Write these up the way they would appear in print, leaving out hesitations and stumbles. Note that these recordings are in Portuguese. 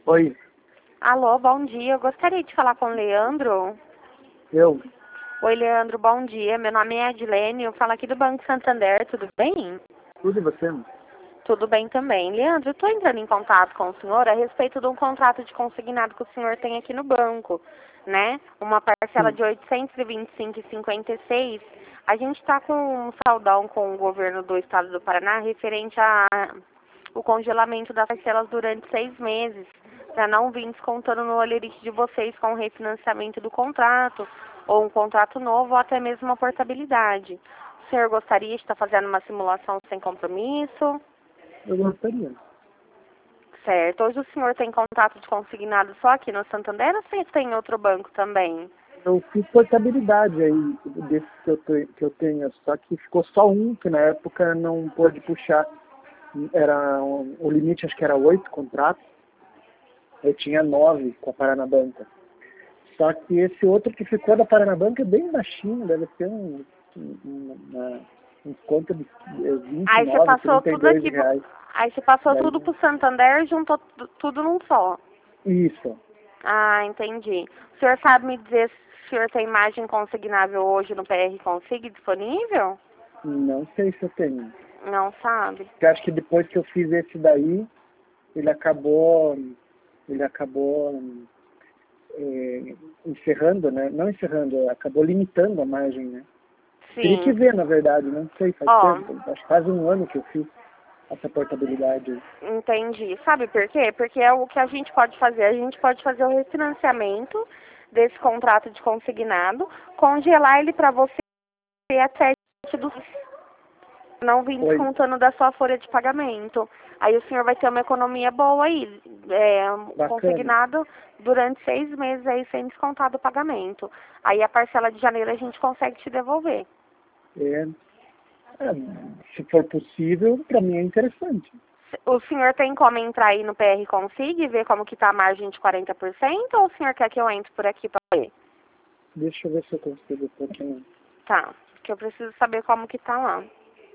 Oi, Alô, bom dia. Eu gostaria de falar com o Leandro. eu? Oi, Leandro, bom dia. Meu nome é Edilene, eu falo aqui do Banco Santander, tudo bem? Tudo e você? Tudo bem também. Leandro, eu estou entrando em contato com o senhor a respeito de um contrato de consignado que o senhor tem aqui no banco, né? Uma parcela Sim. de 825,56. A gente está com um saldão com o governo do estado do Paraná referente a o congelamento das parcelas durante 6 meses, para não vir descontando no olerite de vocês com o refinanciamento do contrato, ou um contrato novo, ou até mesmo uma portabilidade. O senhor gostaria de estar fazendo uma simulação sem compromisso? Eu gostaria. Certo. Hoje o senhor tem contato de consignado só aqui no Santander ou você tem em outro banco também? Eu fiz portabilidade aí desse que eu tenho, só que ficou só um, que na época não pôde puxar. O limite acho que era 8 contratos. Eu tinha 9 com a Paranabanca. Só que esse outro que ficou da Paranabanca é bem baixinho, deve ter um conta de Aí você 29, passou tudo 32 aqui, reais. aí você passou Daí, tudo pro Santander e juntou tudo num só. isso. Ah, entendi. O senhor sabe me dizer se o senhor tem imagem consignável hoje no PR Consig disponível? Não sei se eu tenho. Não sabe? Eu acho que depois que eu fiz esse daí, ele acabou encerrando, né? Não encerrando, acabou limitando a margem, né? Teria que Sim. ver, na verdade, não sei, faz Ó, tempo, acho que faz um ano que eu fiz essa portabilidade. entendi. Sabe por quê? Porque é o que a gente pode fazer. A gente pode fazer o refinanciamento desse contrato de consignado, congelar ele para você até do não vir Oi, descontando da sua folha de pagamento. Aí o senhor vai ter uma economia boa aí, bacana. consignado durante 6 meses aí sem descontar do pagamento. Aí a parcela de janeiro a gente consegue te devolver. É, se for possível, para mim é interessante. O senhor tem como entrar aí no PR Consig e ver como que tá a margem de 40% ou o senhor quer que eu entre por aqui para ver? Deixa eu ver se eu consigo pôr aqui. Tá, que eu preciso saber como que tá lá.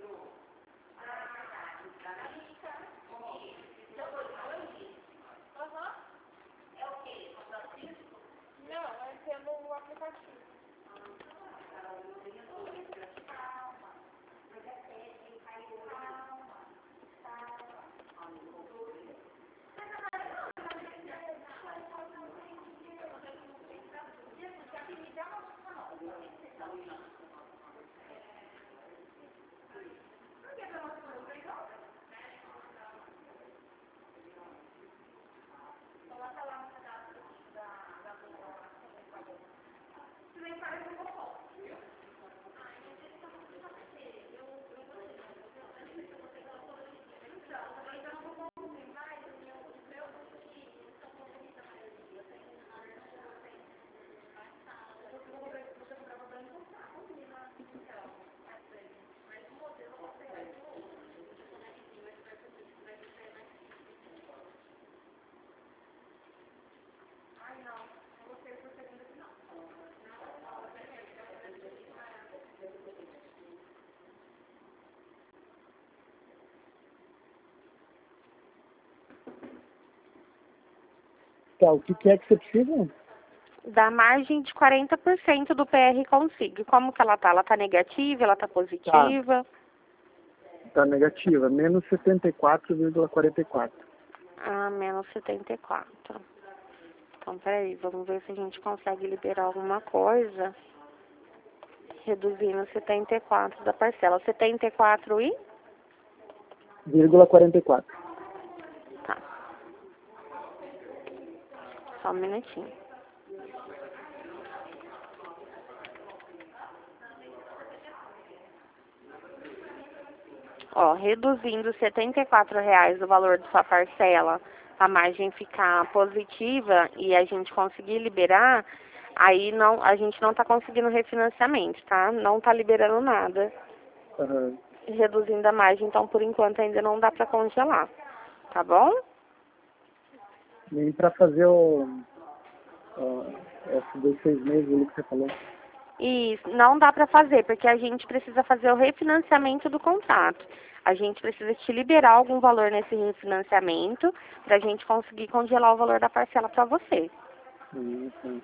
Tá, o que é que você precisa? Da margem de 40% do PR Consig. Como que ela tá? Ela tá negativa? Ela tá Tá, positiva? tá negativa, menos 74,44. Ah, menos 74. Então, peraí, vamos ver se a gente consegue liberar alguma coisa. Reduzindo 74 da parcela. 74 e? 0,44. Tá. Só um minutinho. Ó, reduzindo R$ 74 o valor de sua parcela, a margem ficar positiva e a gente conseguir liberar, aí não, a gente não tá conseguindo refinanciamento, tá? Não tá liberando nada. Aham. Reduzindo a margem, então por enquanto ainda não dá para congelar, tá bom? E para fazer esses 6 meses ali que você falou. E não dá para fazer, porque a gente precisa fazer o refinanciamento do contrato. A gente precisa te liberar algum valor nesse refinanciamento para a gente conseguir congelar o valor da parcela para você. Então,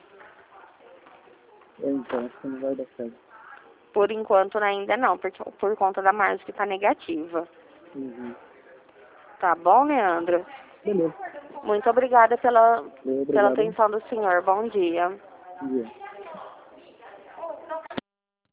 então, acho que não vai dar certo. Por enquanto ainda não, porque, por conta da margem que está negativa. Uhum. Tá bom, Leandro? Beleza. Muito obrigada pela Obrigado. atenção do senhor. Bom dia. Bom dia.